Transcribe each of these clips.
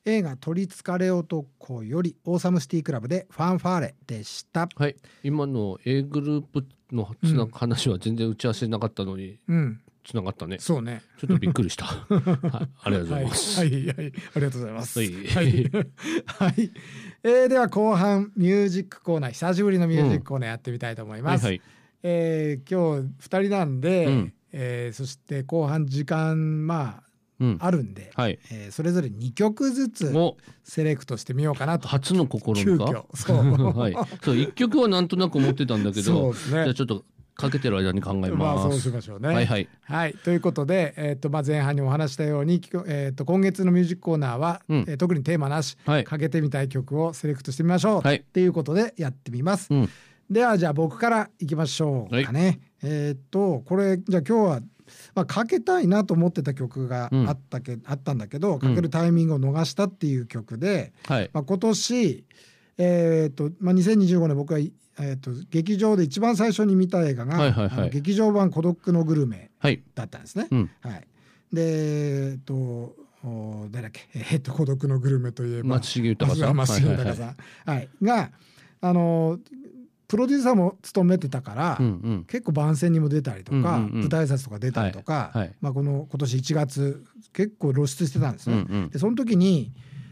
映画取りつかれ男よりオーサムシティクラブでファンファーレでした。 はい、今の A グループの話は全然打ち合わせなかったのに、つながったね。 そうね。 ちょっとびっくりした。はい、ありがとうございます。 はい、はい、はい、ありがとうございます。 はい。 はい。では後半ミュージックコーナー、久しぶりのミュージックコーナーやってみたいと思います。今日2人なんで、そして後半時間あるんで、それぞれ2曲ずつセレクトしてみようかなと。 初の試みか。 そう。 はい。そう1曲はなんとなく思ってたんだけど、じゃあちょっとかけてる間に考えます。 そうしましょうね。 はい、 はい。ということで、前半にお話したように、今月のミュージックコーナーは、特にテーマなし、かけてみたい曲をセレクトしてみましょう、っていうことでやってみます。ではじゃあ僕からいきましょうかね。これじゃあ今日はかけたいなと思ってた曲があったんだけど、かけるタイミングを逃したっていう曲で、今年、2025年僕は劇場で一番最初に見た映画が、劇場版孤独のグルメだったんですね。で誰だっけ、孤独のグルメといえば松重豊さんがプロデューサーも務めてたから、結構番宣にも出たりとか、舞台挨拶とか出たりとか、今年1月結構露出してたんですね。でその時に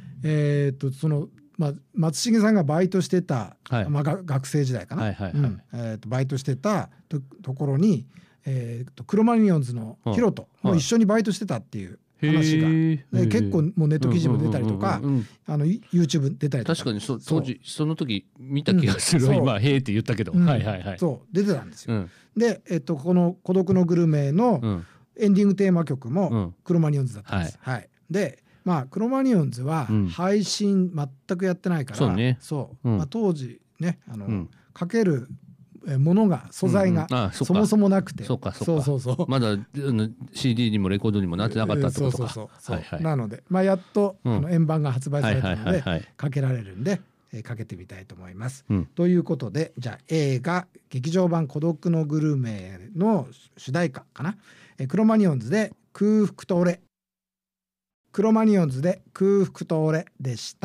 松重さんがバイトしてた、学生時代かな、バイトしてたところに、クロマニヨンズのヒロトも一緒にバイトしてたっていう話が、結構もうネット記事も出たりとか、YouTube 出たりとか、 確かに当時その時見た気がする。今へーって言ったけど、 そう出てたんですよ。で、この孤独のグルメのエンディングテーマ曲もクロマニヨンズだったんです。でクロマニヨンズは配信全くやってないから、当時ね、かけるものが素材がそもそもなくて、 まだ CD にもレコードにもなってなかったってことか。 なのでやっと円盤が発売されたのでかけられるんで、かけてみたいと思います。ということで、じゃあ映画劇場版孤独のグルメの主題歌かな、クロマニヨンズで空腹と俺。クロマニヨンズで空腹と俺でした。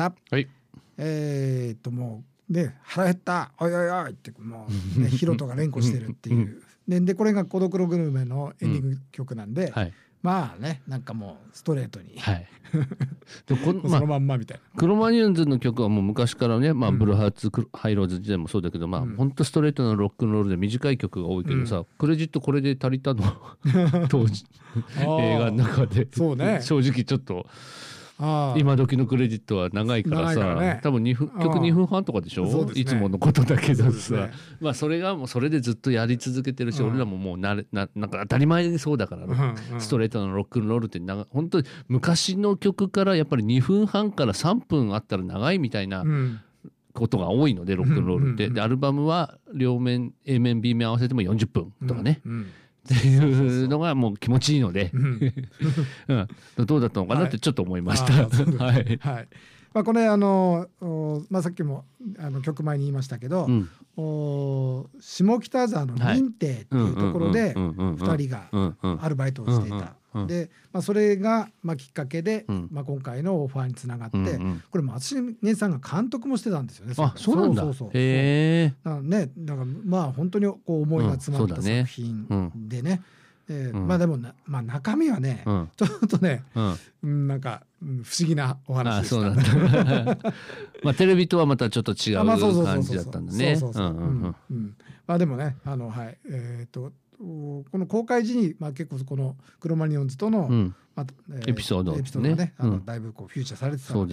もうで腹減ったおいおいおいってもう、ヒロトが連呼してるっていうでこれが孤独のグルメのエンディング曲なんで、なんかもうストレートに、そのまんまみたいな。 クロマニヨンズの曲はもう昔からね、ブルーハーツハイローズ時代もそうだけど、ほんとストレートなロックンロールで短い曲が多いけどさ、クレジットこれで足りたの当時映画の中で、正直ちょっと今時のクレジットは長いからさ、多分曲2分半とかでしょ、いつものことだけどさ、それがもうそれでずっとやり続けてるし、俺らももうなんか当たり前でそうだから、ストレートのロックンロールって本当に昔の曲からやっぱり2分半から3分あったら長いみたいなことが多いので、ロックンロールって。でアルバムは両面 A 面 B 面合わせても40分とかね、っていうのがもう気持ちいいので、どうだったのかなってちょっと思いました。 これさっきも曲前に言いましたけど、下北沢の認定っていうところで2人がアルバイトをしていた。でそれがきっかけで今回のオファーにつながって、これ松重さんが監督もしてたんですよね。 そうなんだ。へえ。だから本当に思いが詰まった作品でね。でも中身はね、ちょっとね、なんか不思議なお話でした。そうなんだ。テレビとはまたちょっと違う感じだったんだね。 でもね、この公開時に結構このクロマニヨンズとのエピソードがね、だいぶフューチャーされてたので、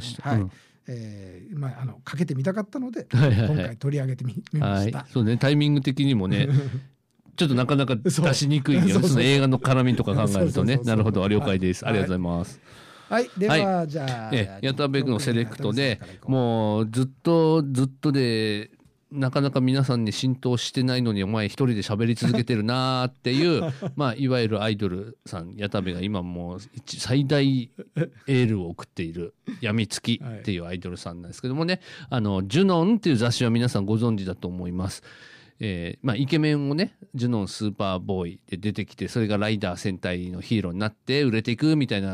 かけてみたかったので今回取り上げてみました。 そうね、タイミング的にもねちょっとなかなか出しにくいよ。その映画の絡みとか考えるとね。なるほど、了解です。ありがとうございます。 ではじゃあ矢田部のセレクトでもうずっとでなかなか皆さんに浸透してないのにお前一人で喋り続けてるなーっていういわゆるアイドルさん、矢田部が今もう最大エールを送っているやみつきっていうアイドルさんなんですけどもね、ジュノンっていう雑誌は皆さんご存知だと思います。イケメンをね、ジュノンスーパーボーイで出てきて、それがライダー戦隊のヒーローになって売れていくみたいな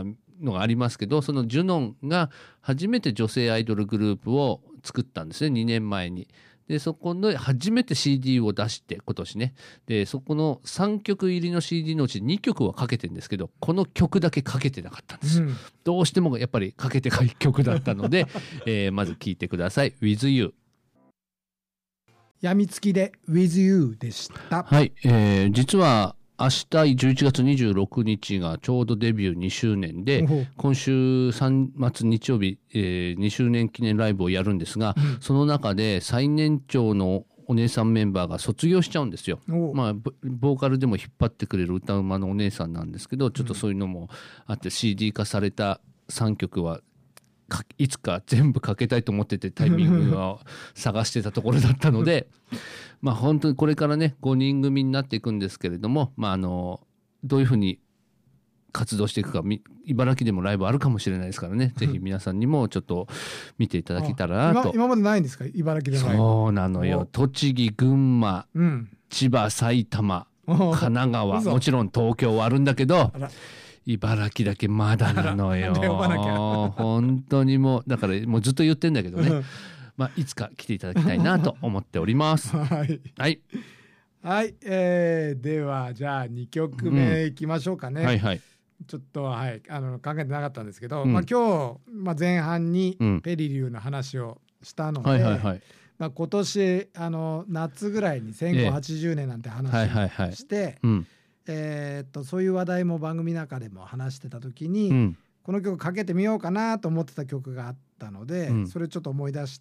のがありますけど、そのジュノンが初めて女性アイドルグループを作ったんですね、2年前に。でそこで初めて CD を出して今年ね、でそこの3曲入りの CD のうち2曲はかけてるんですけど、この曲だけかけてなかったんです、どうしてもやっぱりかけてない曲だったので、まず聴いてください。 With You。 やみつきで With You でした。 はい、実は明日11月26日がちょうどデビュー2周年で、今週3月日曜日、2周年記念ライブをやるんですが、その中で最年長のお姉さんメンバーが卒業しちゃうんですよ。まあボーカルでも引っ張ってくれる歌うまのお姉さんなんですけど、ちょっとそういうのもあって CD 化された3曲はいつか全部かけたいと思ってて、タイミングを探してたところだったのでまあ本当にこれからね5人組になっていくんですけれども、まあどういうふうに活動していくか、茨城でもライブあるかもしれないですからね、ぜひ皆さんにもちょっっと見ていただけたらなと。 今までないんですか、茨城でのライブ。 そうなのよ。栃木、群馬、千葉、埼玉、神奈川、もちろん東京はあるんだけど、茨城だけまだなのよ。本当にもうだからもうずっと言ってんだけどねまあいつか来ていただきたいなと思っておりますはいはいはい、ではじゃあ2曲目いきましょうかね、はいはい。ちょっと、はい、考えてなかったんですけど、まあ、今日、前半にペリリューの話をしたので、まあ、今年夏ぐらいに戦後80年なんて話をして、そういう話題も番組の中でも話してた時に、この曲かけてみようかなと思ってた曲があったので、それちょっと思い出して、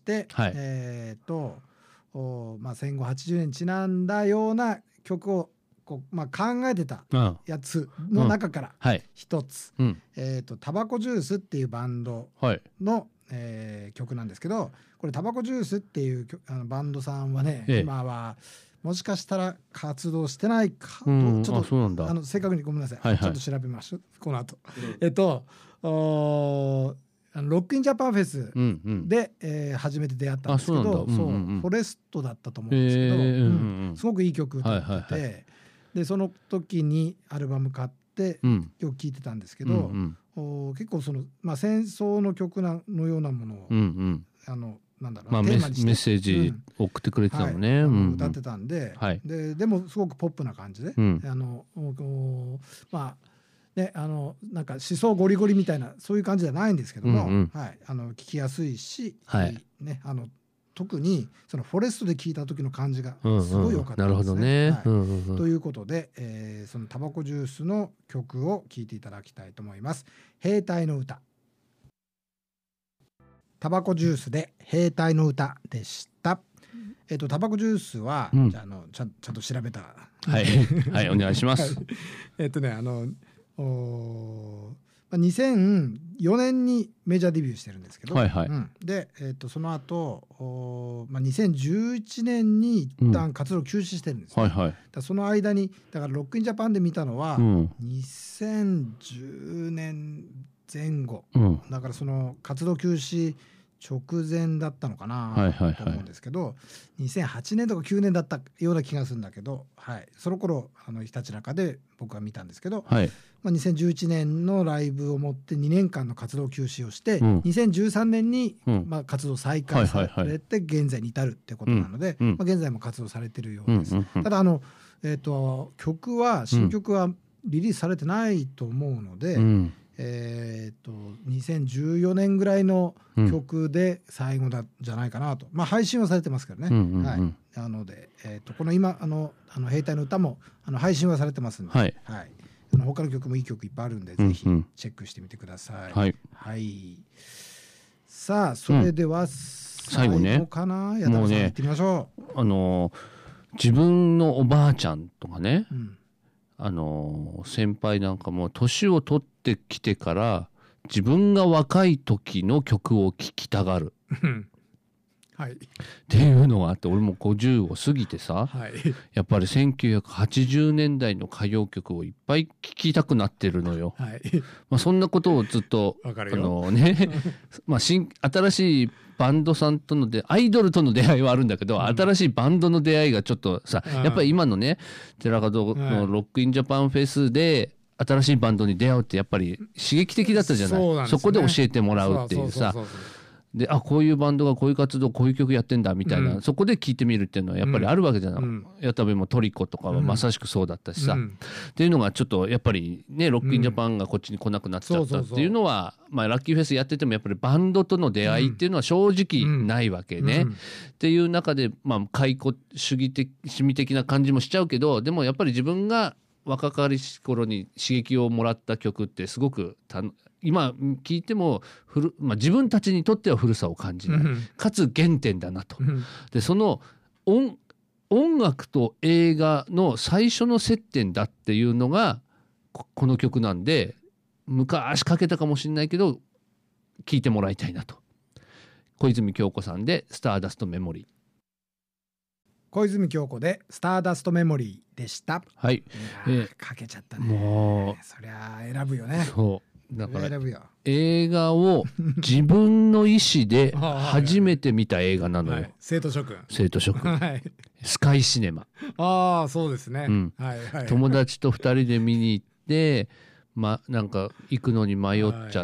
まあ、戦後80年にちなんだような曲を考えてたやつの中から一つ、タバコジュースっていうバンドの、曲なんですけど、これタバコジュースっていうバンドさんはね、今はもしかしたら活動してないかと、ちょっと正確にごめんなさい、ちょっと調べましょうこの後。ロックインジャパンフェスで、初めて出会ったんですけど、フォレストだったと思うんですけど、すごくいい曲だってて、でその時にアルバム買ってよく聴いてたんですけど、結構その、戦争の曲のようなものを、なんだろう、 メッセージ送ってくれてたのね、 歌ってたんで、でもすごくポップな感じで、なんか思想ゴリゴリみたいなそういう感じじゃないんですけども、聞きやすいし、特にそのフォレストで聞いた時の感じがすごい良かったですね。ということで、そのタバコジュースの曲を聴いていただきたいと思います。兵隊の歌。タバコジュースで兵隊の歌でした。タバコジュースは、じゃあちゃんと調べた。 はいお願いします。 2004年にメジャーデビューしてるんですけど、で、その後、2011年に一旦活動休止してるんです、その間にだからロックインジャパンで見たのは、2010年前後、だからその活動休止直前だったのかなと思うんですけど、2008年とか9年だったような気がするんだけど、その頃ひたちなかで僕は見たんですけど、2011年のライブをもって2年間の活動休止をして、2013年に活動再開されて現在に至るってことなので、現在も活動されてるようです。ただ新曲はリリースされてないと思うので、2014年ぐらいの曲で最後だじゃないかなと、配信はされてますからね、なので、この今兵隊の歌も配信はされてますんで、他の曲もいい曲いっぱいあるんで、ぜひチェックしてみてください。さあそれでは最後かな、矢田さん行ってみましょう。 自分のおばあちゃんとかね、先輩なんかも年を取ってきてから自分が若い時の曲を聴きたがるっていうのがあって、俺も50を過ぎてさ、やっぱり1980年代の歌謡曲をいっぱい聴きたくなってるのよ。そんなことをずっと新しいバンドさんとのアイドルとの出会いはあるんだけど、新しいバンドの出会いがちょっとさ、やっぱり今のね寺門のロックインジャパンフェスで新しいバンドに出会うってやっぱり刺激的だったじゃない。 そうなんですよね。 そこで教えてもらうっていうさ、でこういうバンドがこういう活動こういう曲やってんだみたいな、そこで聴いてみるっていうのはやっぱりあるわけじゃない。矢田部もトリコとかはまさしくそうだったしさ、っていうのがちょっとやっぱりねロックインジャパンがこっちに来なくなっちゃったっていうのは、まあラッキーフェスやっててもやっぱりバンドとの出会いっていうのは正直ないわけね、っていう中でまあ解雇主義的趣味的な感じもしちゃうけど、でもやっぱり自分が若かりし頃に刺激をもらった曲ってすごく今聴いてもまあ、自分たちにとっては古さを感じない、かつ原点だなと。でその音楽と映画の最初の接点だっていうのがこの曲なんで、昔かけたかもしれないけど聴いてもらいたいなと。小泉今日子さんでスターダストメモリー。 小泉今日子でスターダストメモリーでした。 はい、 かけちゃったね。 もうそりゃ選ぶよね。 そうだから映画を自分の意思で初めて見た映画なのよ。はい、 生徒諸君。 生徒諸君。はい、スカイシネマ。 ああそうですね。 はいはい、友達と2人で見に行って、なんか行くのに迷っちゃって、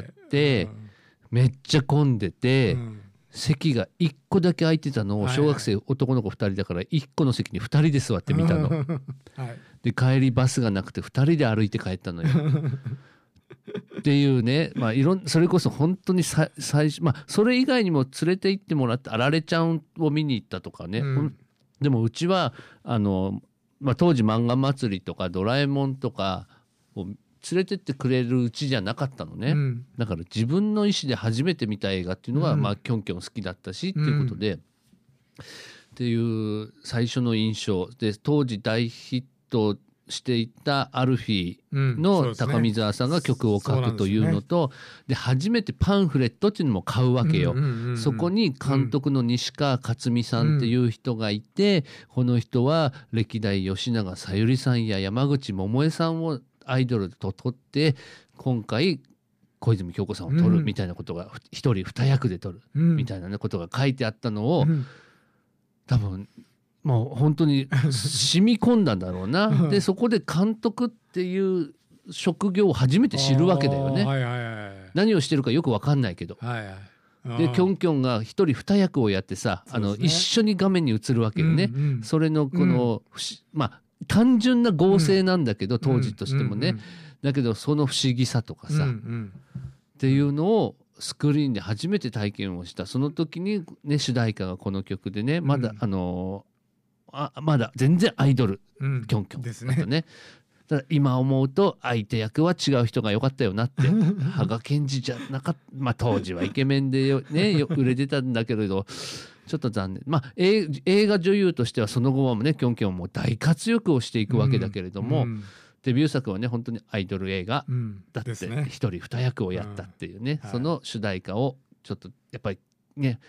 めっちゃ混んでて。席が1個だけ空いてたのを小学生男の子2人だから1個の席に2人で座って見たの、はい、で帰りバスがなくて2人で歩いて帰ったのよっていうね、それこそ本当に最初、それ以外にも連れて行ってもらってあられちゃんを見に行ったとかね、でもうちは当時漫画祭りとかドラえもんとかを連れてってくれるうちじゃなかったのね、だから自分の意思で初めて見た映画っていうのが、キョンキョン好きだったしっていうことで、っていう最初の印象で、当時大ヒットしていたアルフィーの高見沢さんが曲を書くというのと、で初めてパンフレットっていうのも買うわけよ。そこに監督の西川勝美さんっていう人がいて、この人は歴代吉永小百合さんや山口百恵さんをアイドルと撮って今回小泉今日子さんを撮るみたいなことが、一人二役で撮るみたいなことが書いてあったのを、多分もう本当に染み込んだんだろうな。でそこで監督っていう職業を初めて知るわけだよね。何をしてるかよく分かんないけど、でキョンキョンが一人二役をやってさ、一緒に画面に映るわけよね。それのこの単純な合成なんだけど、当時としてもね、だけどその不思議さとかさ、っていうのをスクリーンで初めて体験をした。その時にね主題歌がこの曲でね、まだまだ全然アイドル、キョンキョンだったね。ただ今思うと相手役は違う人が良かったよなって羽賀健二じゃなかった、当時はイケメンで売れてたんだけれどちょっと残念。映画女優としてはその後はねキョンキョンも大活躍をしていくわけだけれども、デビュー作はね本当にアイドル映画だって一人二役をやったっていうね、その主題歌をちょっとやっぱりね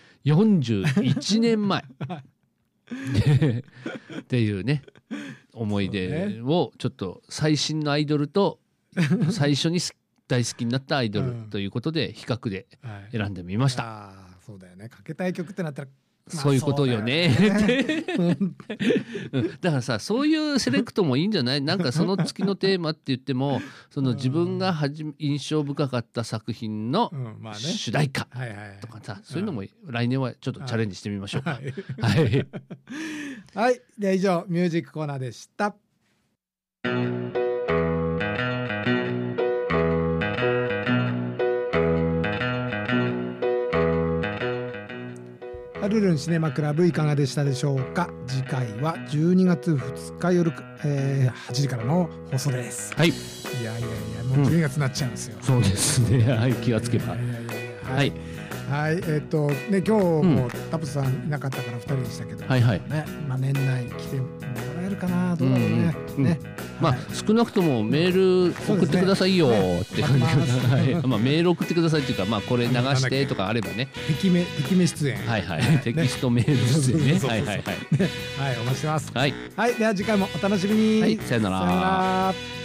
41年前っていうね思い出をちょっと最新のアイドルと最初に大好きになったアイドルということで比較で選んでみました。 そうだよね、かけたい曲ってなったらそういうことよねだからさ、そういうセレクトもいいんじゃない？なんかその月のテーマって言ってもその自分が印象深かった作品の主題歌とかさ、そういうのも来年はちょっとチャレンジしてみましょうか。 はい、では以上ミュージックコーナーでした。ルルンシネマクラブいかがでしたでしょうか。次回は12月2日夜、8時からの放送です。はい。いやもう12月になっちゃうんですよ。 そうですね。はい、気がつけば。はい。 はい、ね今日もタプさんいなかったから2人でしたけど、ね、年内来てもらえるかな、どうだろうね。 少なくともメール送ってくださいよって感じ。メール送ってくださいっていうか、これ流してとかあればね。 敵名出演。 テキストメール出演ね。 はい、お待ちしてます。 はい。 では次回もお楽しみに。 さよなら。